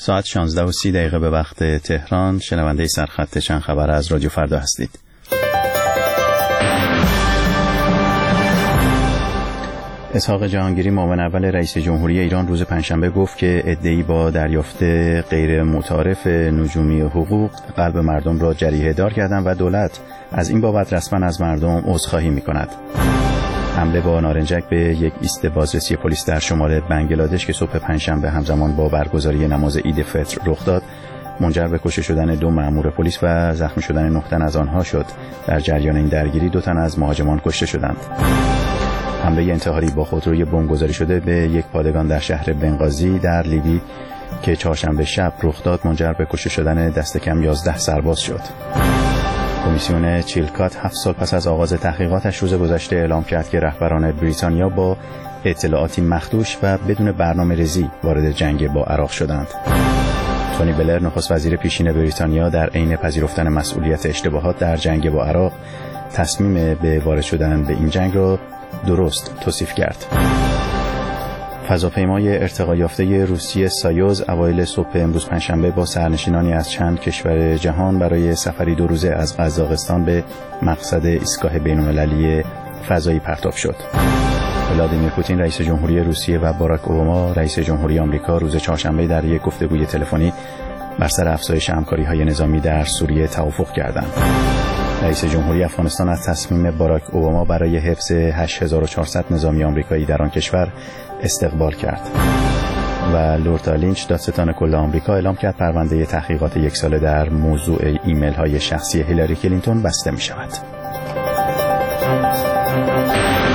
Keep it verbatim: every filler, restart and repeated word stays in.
ساعت شانزده و سی دقیقه به وقت تهران. شنونده سرخط چند خبر از رادیو فردا هستید. اسحاق جهانگیری معاون اول رئیس جمهوری ایران روز پنجشنبه گفت که عده‌ای با دریافت غیر متعارف نجومی حقوق قلب مردم را جریحه دار کردند و دولت از این بابت رسما از مردم عذرخواهی می‌کند. حمله با نارنجک به یک ایست بازرسی پلیس در شمال بنگلادش که صبح پنجشنبه همزمان با برگزاری نماز عید فطر رخ داد منجر به کشته شدن دو مأمور پلیس و زخمی شدن نه تن از آنها شد. در جریان این درگیری دو تن از مهاجمان کشته شدند. حمله انتحاری با خودروی بمبگذاری شده به یک پادگان در شهر بنغازی در لیبی که چهارشنبه شب رخ داد منجر به کشته شدن دست کم یازده سرباز شد. کمیسیون چیلکات هفت سال پس از آغاز تحقیقاتش روز گذشته اعلام کرد که رهبران بریتانیا با اطلاعاتی مخدوش و بدون برنامه‌ریزی وارد جنگ با عراق شدند. تونی بلر نخست وزیر پیشین بریتانیا در عین پذیرفتن مسئولیت اشتباهات در جنگ با عراق تصمیم به وارد شدن به این جنگ را درست توصیف کرد. فضاپیمای ارتقا یافته روسیه سایوز اوایل صبح امروز پنجشنبه با سرنشینانی از چند کشور جهان برای سفری دو روزه از قزاقستان به مقصد ایستگاه بین‌المللی فضایی پرتاب شد. ولادیمیر پوتین رئیس جمهوری روسیه و باراک اوباما رئیس جمهوری آمریکا روز چهارشنبه در یک گفتگوی تلفنی بر سر افزایش همکاری‌های نظامی در سوریه توافق کردند. رئیس جمهوری افغانستان از تصمیم باراک اوباما برای حفظ هشت هزار و چهارصد نظامی آمریکایی در آن کشور استقبال کرد. و لورتا لینچ دادستان کل آمریکا اعلام کرد پرونده تحقیقات یک ساله در موضوع ایمیل های شخصی هیلاری کلینتون بسته می شود.